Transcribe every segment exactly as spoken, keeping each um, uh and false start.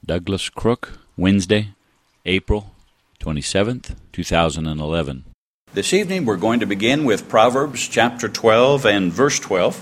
Douglas Crook, Wednesday, April twenty-seventh, two thousand eleven. This evening we're going to begin with Proverbs chapter twelve and verse twelve,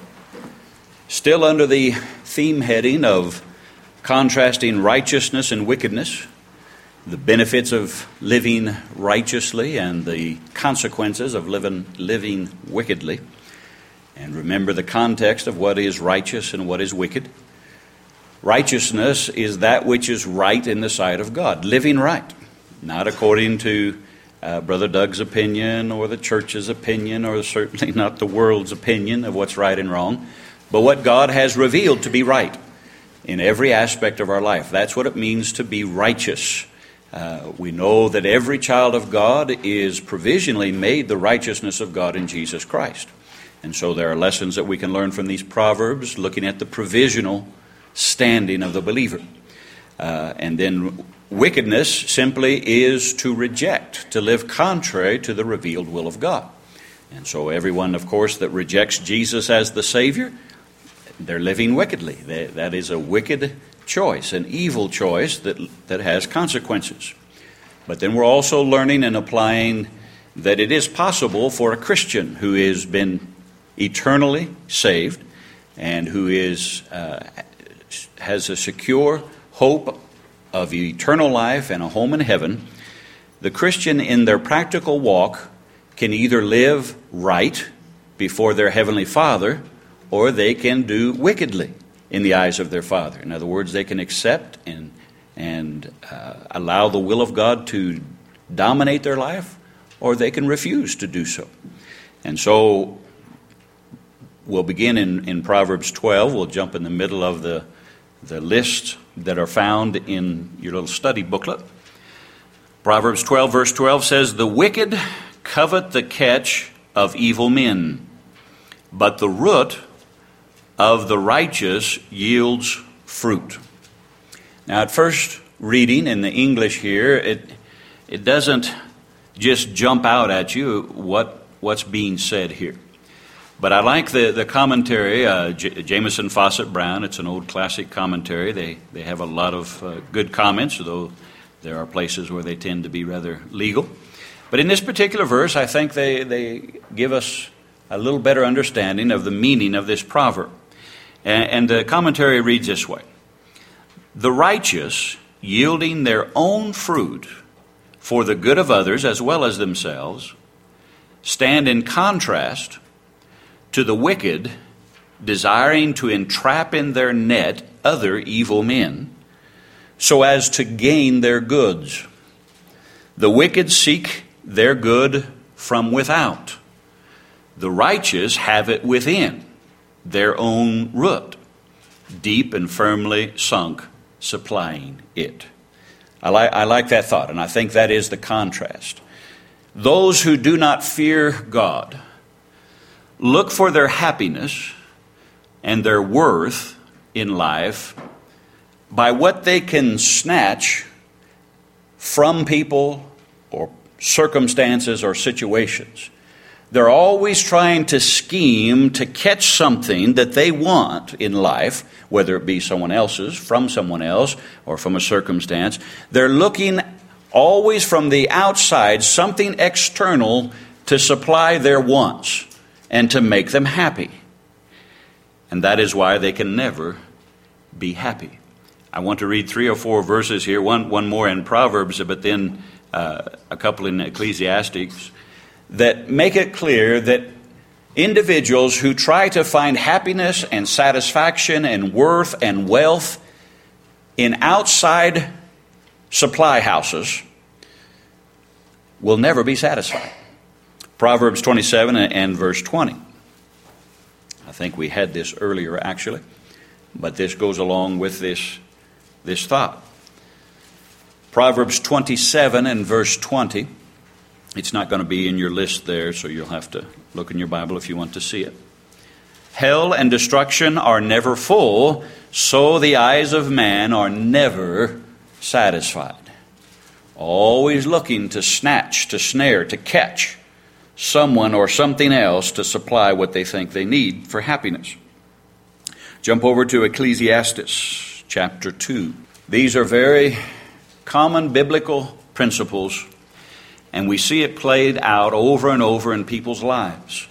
still under the theme heading of contrasting righteousness and wickedness, the benefits of living righteously and the consequences of living, living wickedly. And remember the context of what is righteous and what is wicked. Righteousness is that which is right in the sight of God, living right, not according to uh, Brother Doug's opinion or the church's opinion or certainly not the world's opinion of what's right and wrong, but what God has revealed to be right in every aspect of our life. That's what it means to be righteous. Uh, we know that every child of God is provisionally made the righteousness of God in Jesus Christ. And so there are lessons that we can learn from these Proverbs, looking at the provisional standing of the believer. Uh, and then wickedness simply is to reject, to live contrary to the revealed will of God. And so everyone, of course, that rejects Jesus as the Savior, they're living wickedly. They, that is a wicked choice, an evil choice that, that has consequences. But then we're also learning and applying that it is possible for a Christian who has been eternally saved and who is uh, has a secure hope of eternal life and a home in heaven, the Christian in their practical walk can either live right before their Heavenly Father or they can do wickedly in the eyes of their Father. In other words, they can accept and, and uh, allow the will of God to dominate their life, or they can refuse to do so. And so we'll begin in, in Proverbs twelve. We'll jump in the middle of the the lists that are found in your little study booklet. Proverbs twelve, verse twelve says, "The wicked covet the catch of evil men, but the root of the righteous yields fruit." Now, at first reading in the English here, it it doesn't just jump out at you what what's being said here. But I like the, the commentary, uh, J- Jameson Fawcett Brown. It's an old classic commentary. They they have a lot of uh, good comments, though there are places where they tend to be rather legal. But in this particular verse, I think they, they give us a little better understanding of the meaning of this proverb. And, and the commentary reads this way: "The righteous, yielding their own fruit for the good of others as well as themselves, stand in contrast to the wicked, desiring to entrap in their net other evil men, so as to gain their goods. The wicked seek their good from without. The righteous have it within, their own root, deep and firmly sunk, supplying it." I like, I like that thought, and I think that is the contrast. Those who do not fear God look for their happiness and their worth in life by what they can snatch from people or circumstances or situations. They're always trying to scheme to catch something that they want in life, whether it be someone else's, from someone else, or from a circumstance. They're looking always from the outside, something external to supply their wants and to make them happy. And that is why they can never be happy. I want to read three or four verses here, one, one more in Proverbs, but then uh, a couple in Ecclesiastes, that make it clear that individuals who try to find happiness and satisfaction and worth and wealth in outside supply houses will never be satisfied. Proverbs twenty-seven and verse twenty. I think we had this earlier actually, but this goes along with this, this thought. Proverbs twenty-seven and verse twenty. It's not going to be in your list there, so you'll have to look in your Bible if you want to see it. "Hell and destruction are never full, so the eyes of man are never satisfied." Always looking to snatch, to snare, to catch someone or something else to supply what they think they need for happiness. Jump over to Ecclesiastes chapter two. These are very common biblical principles, and we see it played out over and over in people's lives.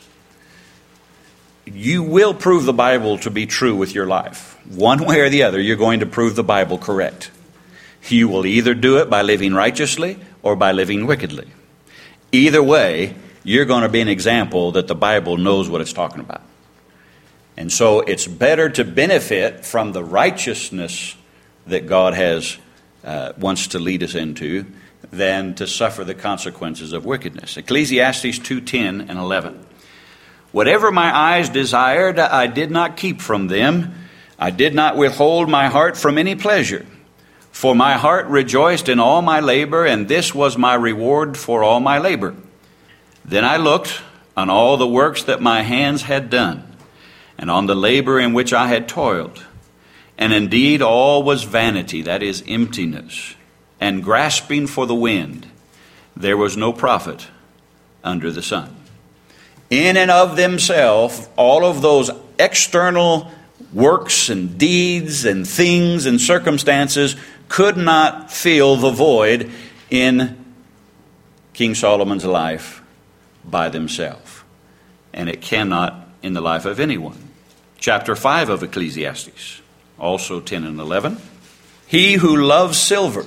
You will prove the Bible to be true with your life. One way or the other, you're going to prove the Bible correct. You will either do it by living righteously or by living wickedly. Either way, you're going to be an example that the Bible knows what it's talking about. And so it's better to benefit from the righteousness that God has uh, wants to lead us into than to suffer the consequences of wickedness. Ecclesiastes two ten and eleven. Whatever my eyes desired, I did not keep from them. I did not withhold my heart from any pleasure. For my heart rejoiced in all my labor, and this was my reward for all my labor. Then I looked on all the works that my hands had done, and on the labor in which I had toiled. And indeed all was vanity, that is emptiness, and grasping for the wind. There was no profit under the sun. In and of themselves, all of those external works and deeds and things and circumstances could not fill the void in King Solomon's life by themselves. And it cannot in the life of anyone. Chapter five of Ecclesiastes, also ten and eleven. He who loves silver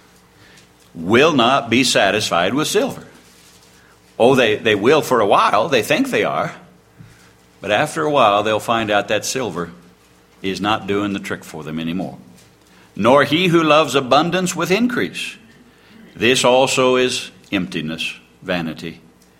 will not be satisfied with silver. Oh, they, they will for a while. They think they are. But after a while, they'll find out that silver is not doing the trick for them anymore. Nor he who loves abundance with increase. This also is emptiness, vanity.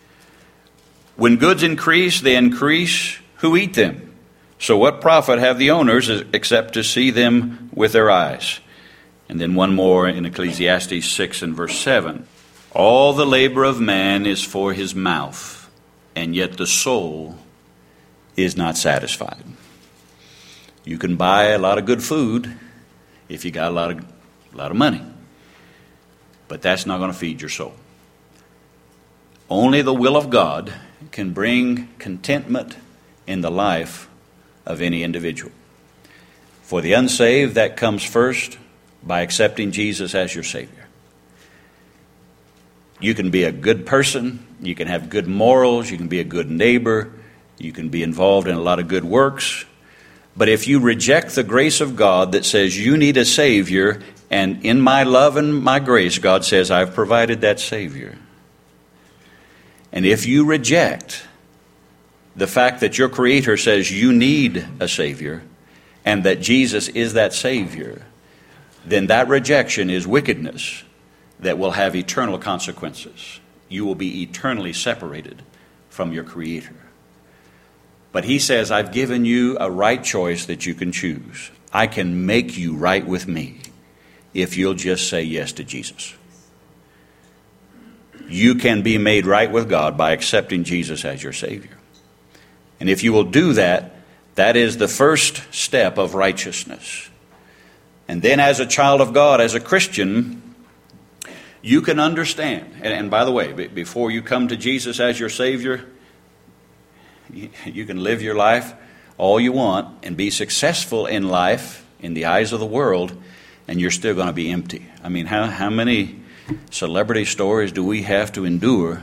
When goods increase, they increase who eat them. So what profit have the owners except to see them with their eyes? And then one more in Ecclesiastes six and verse seven. All the labor of man is for his mouth, and yet the soul is not satisfied. You can buy a lot of good food if you got a lot of, a lot of money, but that's not going to feed your soul. Only the will of God can bring contentment in the life of any individual. For the unsaved, that comes first by accepting Jesus as your Savior. You can be a good person, you can have good morals, you can be a good neighbor, you can be involved in a lot of good works. But if you reject the grace of God that says you need a Savior, and in my love and my grace, God says, I've provided that Savior. And if you reject the fact that your Creator says you need a Savior, and that Jesus is that Savior, then that rejection is wickedness that will have eternal consequences. You will be eternally separated from your Creator. But He says, I've given you a right choice that you can choose. I can make you right with me if you'll just say yes to Jesus. You can be made right with God by accepting Jesus as your Savior. And if you will do that, that is the first step of righteousness. And then as a child of God, as a Christian, you can understand. And, and by the way, before you come to Jesus as your Savior, you, you can live your life all you want and be successful in life in the eyes of the world, and you're still going to be empty. I mean, how, how many celebrity stories do we have to endure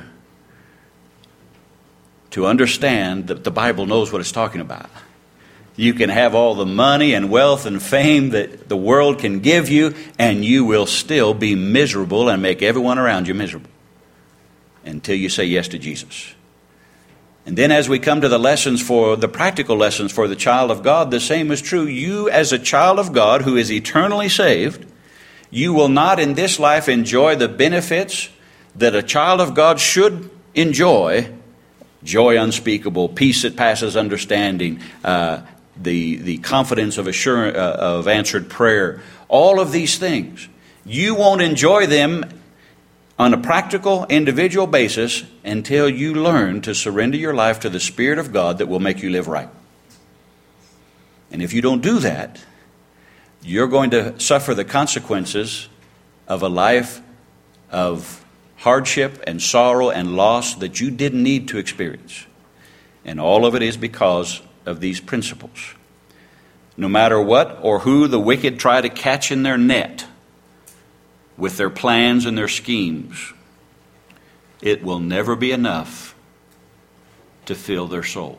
to understand that the Bible knows what it's talking about? You can have all the money and wealth and fame that the world can give you, and you will still be miserable and make everyone around you miserable until you say yes to Jesus. And then as we come to the lessons for the practical lessons for the child of God, the same is true. You as a child of God who is eternally saved, you will not in this life enjoy the benefits that a child of God should enjoy. Joy unspeakable, peace that passes understanding, uh, the the confidence of assurance, uh, of answered prayer, all of these things. You won't enjoy them on a practical, individual basis until you learn to surrender your life to the Spirit of God that will make you live right. And if you don't do that, you're going to suffer the consequences of a life of hardship and sorrow and loss that you didn't need to experience. And all of it is because of these principles. no matter what or who the wicked try to catch in their net with their plans and their schemes, it will never be enough to fill their soul.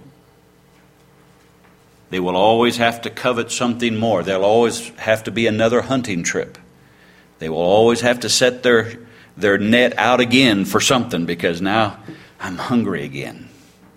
They will always have to covet something more. There'll always have to be another hunting trip. They will always have to set their, their net out again for something, because now I'm hungry again.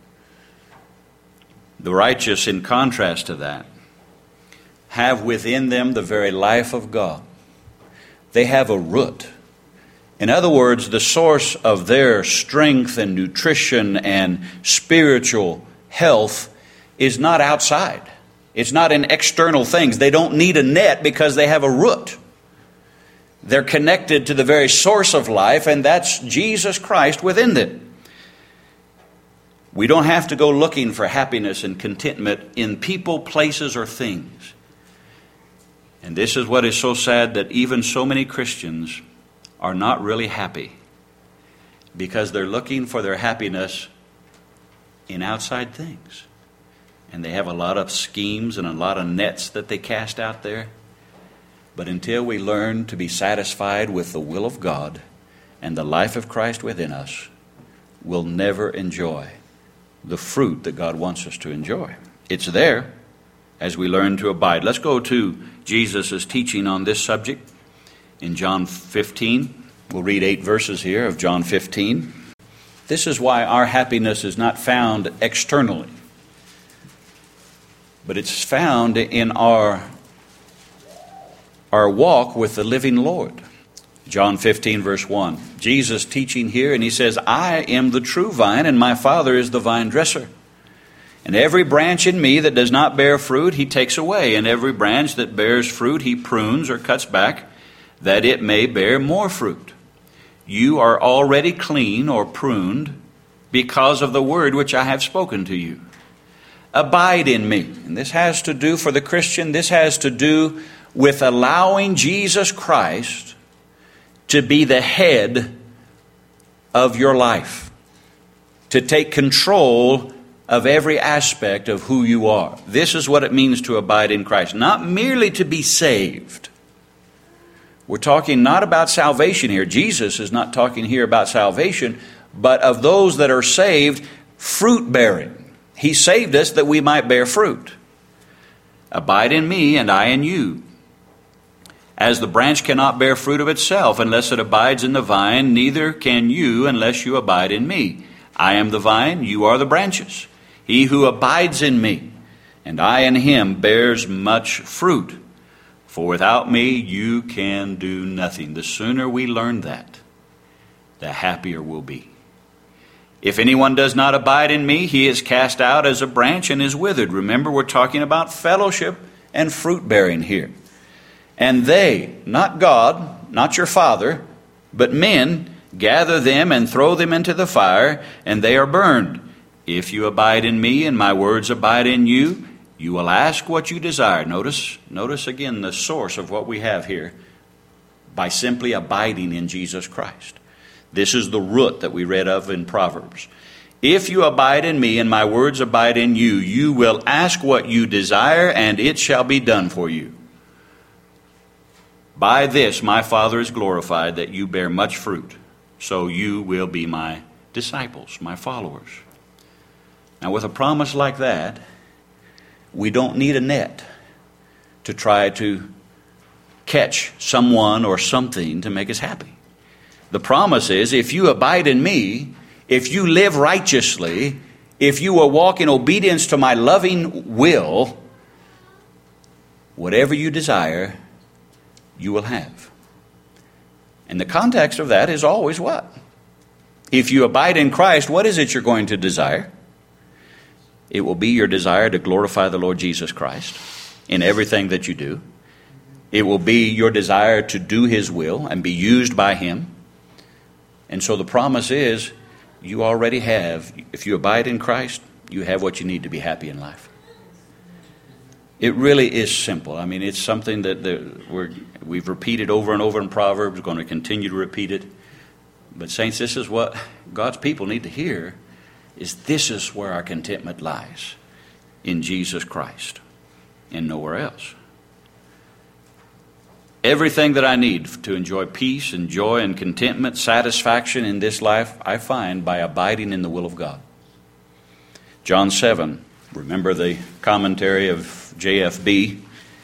The righteous, in contrast to that, have within them the very life of God. They have a root. In other words, the source of their strength and nutrition and spiritual health is not outside. It's not in external things. They don't need a net because they have a root. They're connected to the very source of life, and that's Jesus Christ within them. We don't have to go looking for happiness and contentment in people, places, or things. And this is what is so sad, that even so many Christians are not really happy because they're looking for their happiness in outside things. And they have a lot of schemes and a lot of nets that they cast out there. But until we learn to be satisfied with the will of God and the life of Christ within us, we'll never enjoy the fruit that God wants us to enjoy. It's there as we learn to abide. Let's go to Jesus' teaching on this subject in John fifteen. We'll read eight verses here of John fifteen. This is why our happiness is not found externally, but it's found in our, our walk with the living Lord. John fifteen, verse one. Jesus teaching here, and he says, I am the true vine, and my Father is the vine dresser. And every branch in me that does not bear fruit, he takes away. And every branch that bears fruit, he prunes or cuts back, that it may bear more fruit. You are already clean or pruned because of the word which I have spoken to you. Abide in me. And this has to do, for the Christian, this has to do with allowing Jesus Christ to be the head of your life, to take control of every aspect of who you are. This is what it means to abide in Christ. Not merely to be saved. We're talking not about salvation here. Jesus is not talking here about salvation, but of those that are saved, fruit bearing. He saved us that we might bear fruit. Abide in me and I in you. As the branch cannot bear fruit of itself unless it abides in the vine, neither can you unless you abide in me. I am the vine, you are the branches. He who abides in me, and I in him, bears much fruit. For without me you can do nothing. The sooner we learn that, the happier we'll be. If anyone does not abide in me, he is cast out as a branch and is withered. Remember, we're talking about fellowship and fruit bearing here. And they, not God, not your Father, but men, gather them and throw them into the fire, and they are burned. If you abide in me and my words abide in you, you will ask what you desire. Notice, notice again the source of what we have here, by simply abiding in Jesus Christ. This is the root that we read of in Proverbs. If you abide in me and my words abide in you, you will ask what you desire, and it shall be done for you. By this my Father is glorified, that you bear much fruit, so you will be my disciples, my followers. Now, with a promise like that, we don't need a net to try to catch someone or something to make us happy. The promise is, if you abide in me, if you live righteously, if you will walk in obedience to my loving will, whatever you desire, you will have. And the context of that is always what? If you abide in Christ, what is it you're going to desire? It will be your desire to glorify the Lord Jesus Christ in everything that you do. It will be your desire to do his will and be used by him. And so the promise is, you already have, if you abide in Christ, you have what you need to be happy in life. It really is simple. I mean, it's something that the, we're, we've repeated over and over in Proverbs. We're going to continue to repeat it. But saints, this is what God's people need to hear, is this is where our contentment lies, in Jesus Christ. and nowhere else. Everything that I need to enjoy peace and joy and contentment, satisfaction in this life, I find by abiding in the will of God. John seven, remember the commentary of J F B?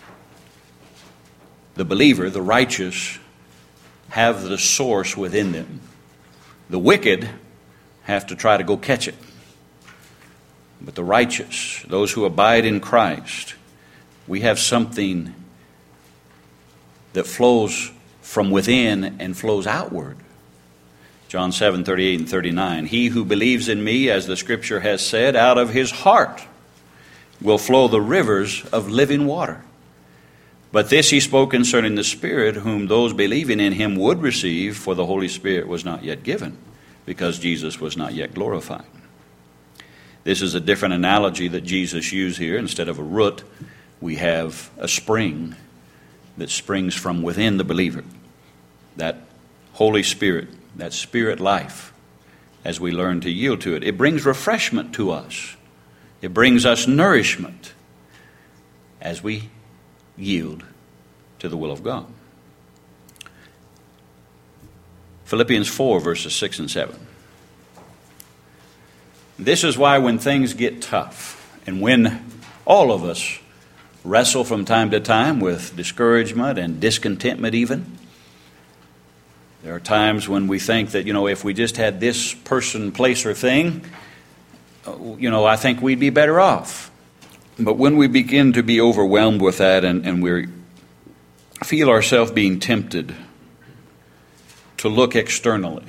The believer, the righteous, have the source within them. The wicked have to try to go catch it. But the righteous, those who abide in Christ, we have something that flows from within and flows outward. John seven, thirty-eight and thirty-nine. He who believes in me, as the Scripture has said, out of his heart will flow the rivers of living water. But this he spoke concerning the Spirit, whom those believing in him would receive, for the Holy Spirit was not yet given, because Jesus was not yet glorified. This is a different analogy that Jesus used here. Instead of a root, we have a spring that springs from within the believer. That Holy Spirit, that Spirit life, as we learn to yield to it. It brings refreshment to us. It brings us nourishment as we yield to the will of God. Philippians four, verses six and seven. This is why when things get tough, and when all of us wrestle from time to time with discouragement and discontentment even, there are times when we think that, you know, if we just had this person, place, or thing, you know, I think we'd be better off. But when we begin to be overwhelmed with that and, and we feel ourselves being tempted to look externally,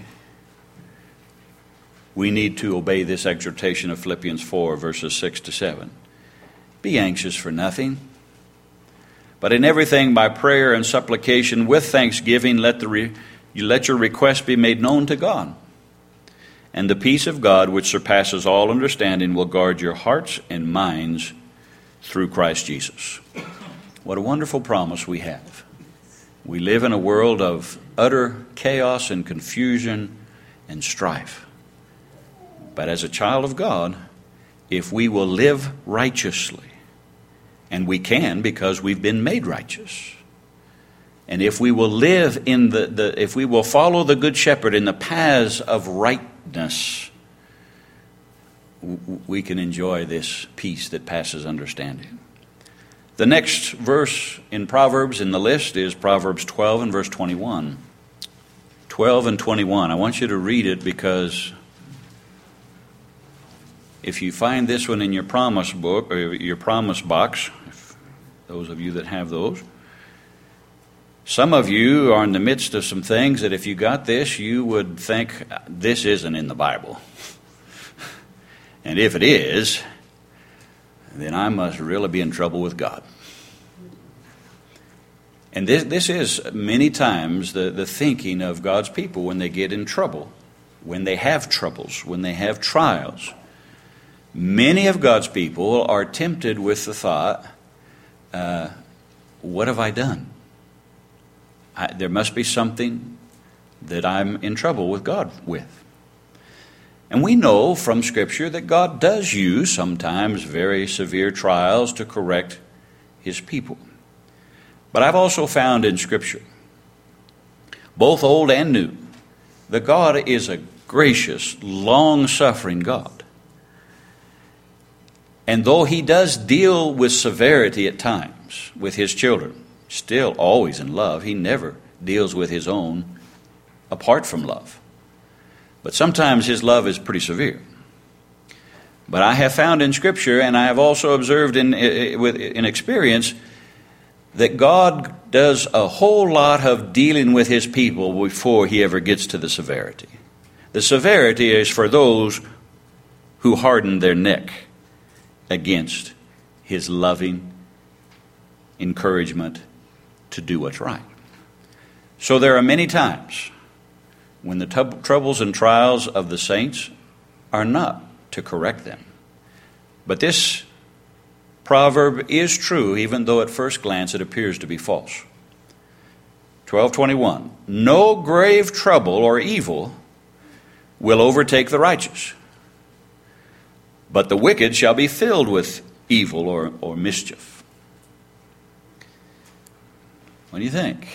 we need to obey this exhortation of Philippians four, verses six to seven. Be anxious for nothing, but in everything by prayer and supplication with thanksgiving let the re- you let your requests be made known to God. And the peace of God, which surpasses all understanding, will guard your hearts and minds through Christ Jesus. What a wonderful promise we have. We live in a world of utter chaos and confusion and strife. But as a child of God, if we will live righteously, and we can because we've been made righteous, and if we will live in the, the if we will follow the Good Shepherd in the paths of rightness, we can enjoy this peace that passes understanding. The next verse in Proverbs in the list is Proverbs twelve and verse twenty-one. twelve and twenty-one. I want you to read it because if you find this one in your promise book or your promise box, if those of you that have those, some of you are in the midst of some things that if you got this, you would think this isn't in the Bible. And if it is, then I must really be in trouble with God. And this, this is many times the, the thinking of God's people when they get in trouble, when they have troubles, when they have trials. Many of God's people are tempted with the thought, uh, what have I done? I, there must be something that I'm in trouble with God with. And we know from Scripture that God does use sometimes very severe trials to correct His people. But I've also found in Scripture, both old and new, that God is a gracious, long-suffering God. And though He does deal with severity at times with His children, still always in love, He never deals with His own apart from love. But sometimes His love is pretty severe. But I have found in Scripture, and I have also observed in, in experience, that God does a whole lot of dealing with His people before He ever gets to the severity. The severity is for those who harden their neck against His loving encouragement to do what's right. So there are many times when the t- troubles and trials of the saints are not to correct them. But this proverb is true, even though at first glance it appears to be false. twelve twenty-one. No grave trouble or evil will overtake the righteous, but the wicked shall be filled with evil or, or mischief. What do you think?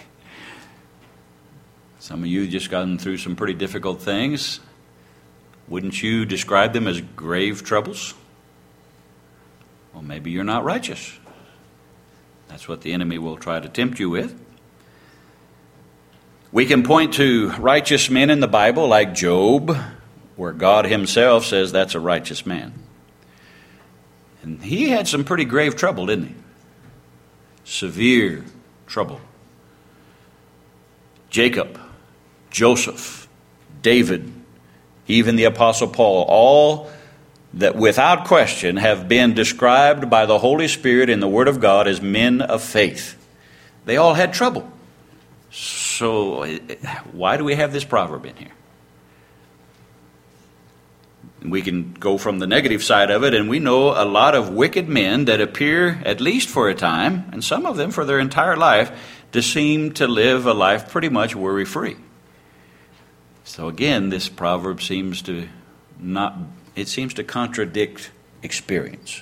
Some of you just gotten through some pretty difficult things. Wouldn't you describe them as grave troubles? Well, maybe you're not righteous. That's what the enemy will try to tempt you with. We can point to righteous men in the Bible like Job, where God himself says that's a righteous man. And he had some pretty grave trouble, didn't he? Severe trouble. Jacob, Joseph, David, even the Apostle Paul, all that without question have been described by the Holy Spirit in the Word of God as men of faith. They all had trouble. So why do we have this proverb in here? We can go from the negative side of it, and we know a lot of wicked men that appear, at least for a time, and some of them for their entire life, to seem to live a life pretty much worry-free. So again, this proverb seems to not, it seems to contradict experience.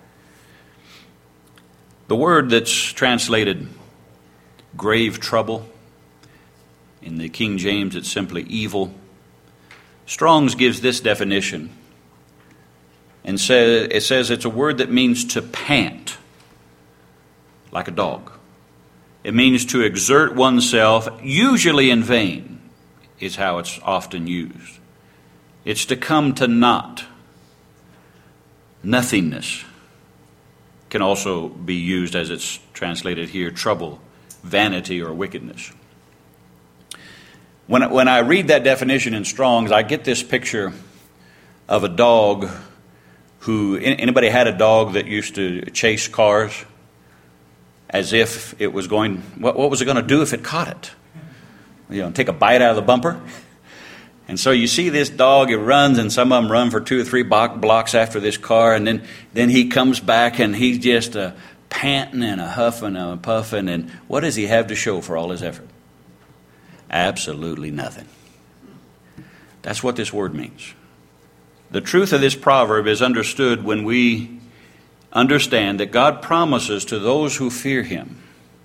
The word that's translated grave trouble, in the King James it's simply evil. Strong's gives this definition and says, it says it's a word that means to pant, like a dog. It means to exert oneself, usually in vain, is how it's often used. It's to come to naught. Nothingness can also be used as it's translated here, trouble, vanity, or wickedness. When, when I read that definition in Strong's, I get this picture of a dog who, anybody had a dog that used to chase cars as if it was going, what, what was it going to do if it caught it? You know, take a bite out of the bumper? And so you see this dog, it runs, and some of them run for two or three blocks after this car, and then, then he comes back and he's just a panting and a huffing and a puffing, and what does he have to show for all his effort? Absolutely nothing. That's what this word means. The truth of this proverb is understood when we understand that God promises to those who fear Him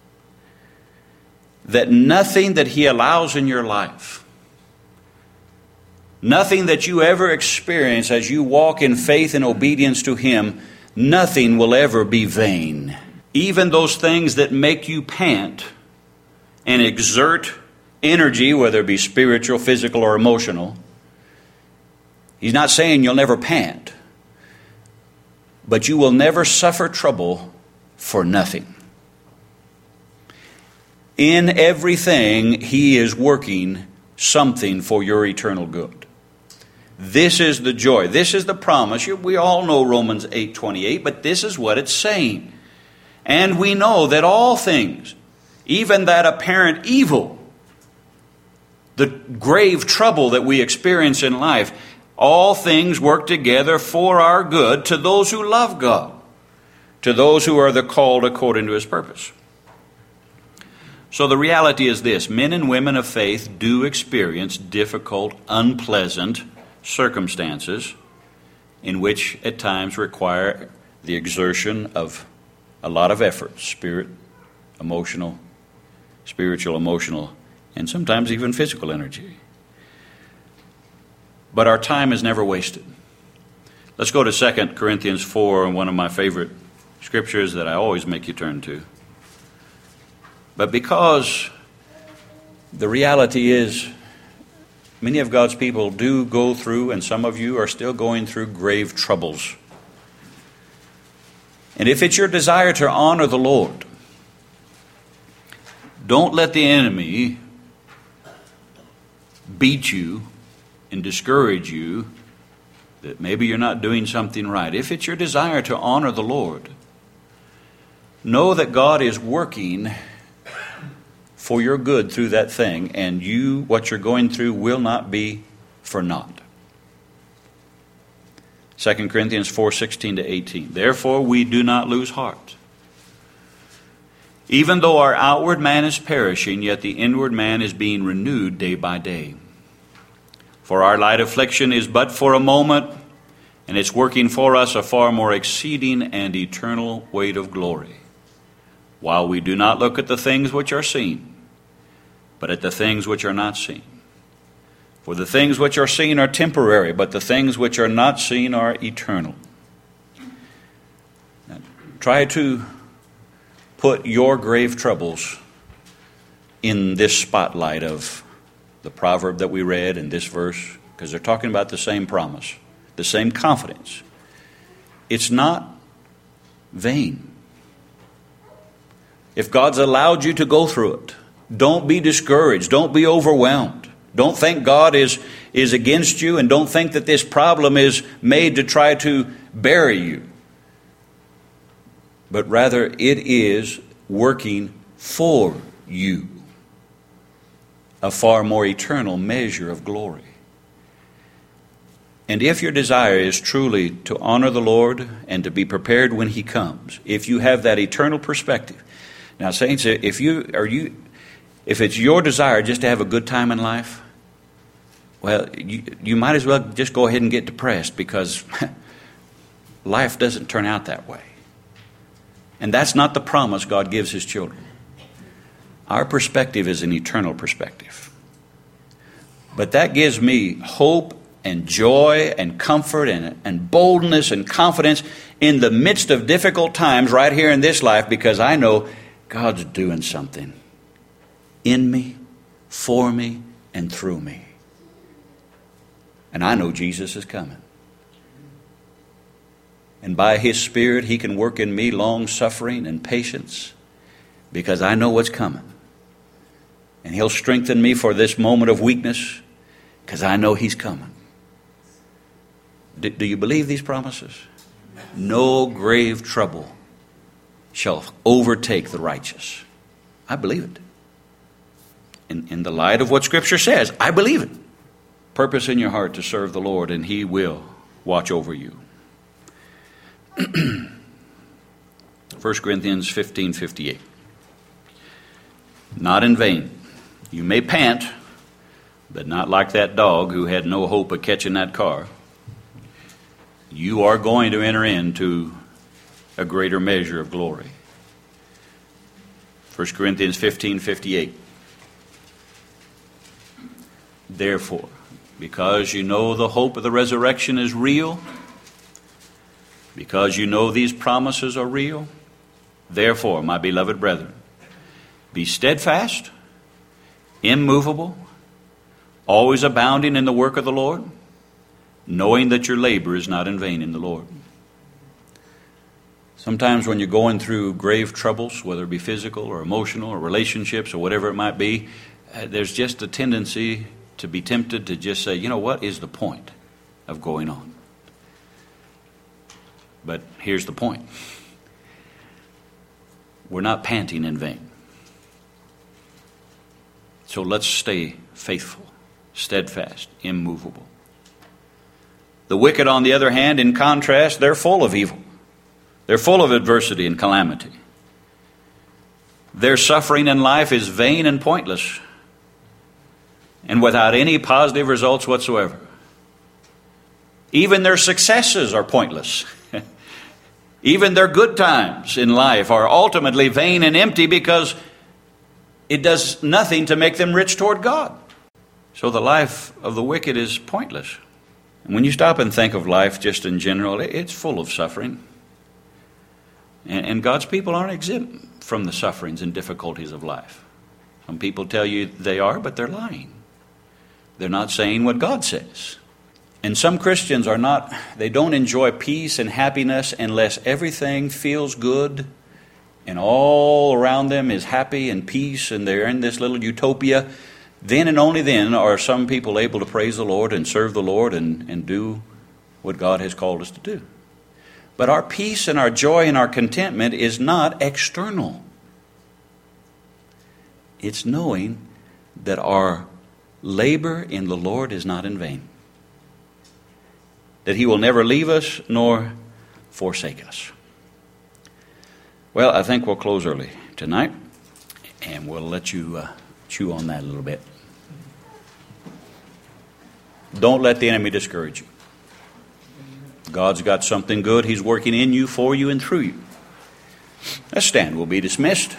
that nothing that He allows in your life, nothing that you ever experience as you walk in faith and obedience to Him, nothing will ever be vain. Even those things that make you pant and exert energy, whether it be spiritual, physical, or emotional. He's not saying you'll never pant, but you will never suffer trouble for nothing. In everything, He is working something for your eternal good. This is the joy. This is the promise. We all know Romans eight twenty-eight, but this is what it's saying. And we know that all things, even that apparent evil, the grave trouble that we experience in life, all things work together for our good to those who love God, to those who are the called according to His purpose. So the reality is this: men and women of faith do experience difficult, unpleasant circumstances in which at times require the exertion of a lot of effort, spirit, emotional, spiritual, emotional, and sometimes even physical energy. But our time is never wasted. Let's go to Second Corinthians four, one of my favorite scriptures that I always make you turn to. But because the reality is, many of God's people do go through, and some of you are still going through grave troubles. And if it's your desire to honor the Lord, don't let the enemy beat you and discourage you that maybe you're not doing something right. If it's your desire to honor the Lord, know that God is working for your good through that thing, and you, what you're going through, will not be for naught. Second Corinthians four sixteen to eighteen. Therefore we do not lose heart. Even though our outward man is perishing, yet the inward man is being renewed day by day. For our light affliction is but for a moment, and it's working for us a far more exceeding and eternal weight of glory. while we do not look at the things which are seen, but at the things which are not seen. For the things which are seen are temporary, but the things which are not seen are eternal. Now, try to put your grave troubles in this spotlight of the proverb that we read in this verse, because they're talking about the same promise, the same confidence. It's not vain. If God's allowed you to go through it, don't be discouraged. Don't be overwhelmed. Don't think God is, is against you, and don't think that this problem is made to try to bury you. But rather, it is working for you a far more eternal measure of glory. And if your desire is truly to honor the Lord and to be prepared when He comes, if you have that eternal perspective. Now, saints, if you are you, if it's your desire just to have a good time in life, well, you, you might as well just go ahead and get depressed, because life doesn't turn out that way. And that's not the promise God gives His children. Our perspective is an eternal perspective. But that gives me hope and joy and comfort and, and boldness and confidence in the midst of difficult times right here in this life, because I know God's doing something in me, for me, and through me. And I know Jesus is coming. And by His Spirit, He can work in me long-suffering and patience, because I know what's coming. And He'll strengthen me for this moment of weakness, because I know He's coming. Do, do you believe these promises? No grave trouble shall overtake the righteous. I believe it. In, in the light of what Scripture says, I believe it. Purpose in your heart to serve the Lord, and He will watch over you. First Corinthians fifteen fifty-eight. Not in vain. You may pant, but not like that dog who had no hope of catching that car. You are going to enter into a greater measure of glory. First Corinthians fifteen fifty-eight. Therefore, because you know the hope of the resurrection is real, because you know these promises are real, therefore, my beloved brethren, be steadfast, immovable, always abounding in the work of the Lord, knowing that your labor is not in vain in the Lord. Sometimes when you're going through grave troubles, whether it be physical or emotional or relationships or whatever it might be, uh, there's just a tendency to be tempted to just say, you know, what is the point of going on? But here's the point. We're not panting in vain. So let's stay faithful, steadfast, immovable. The wicked, on the other hand, in contrast, they're full of evil. They're full of adversity and calamity. Their suffering in life is vain and pointless, and without any positive results whatsoever. Even their successes are pointless. Even their good times in life are ultimately vain and empty, because it does nothing to make them rich toward God. So the life of the wicked is pointless. And when you stop and think of life just in general, it's full of suffering. And God's people aren't exempt from the sufferings and difficulties of life. Some people tell you they are, but they're lying. They're not saying what God says. And some Christians are not, they don't enjoy peace and happiness unless everything feels good and all around them is happy and peace, and they're in this little utopia. Then and only then are some people able to praise the Lord and serve the Lord and, and do what God has called us to do. But our peace and our joy and our contentment is not external. It's knowing that our labor in the Lord is not in vain. That He will never leave us nor forsake us. Well, I think we'll close early tonight, and we'll let you uh, chew on that a little bit. Don't let the enemy discourage you. God's got something good He's working in you, for you, and through you. Let's stand. We'll be dismissed.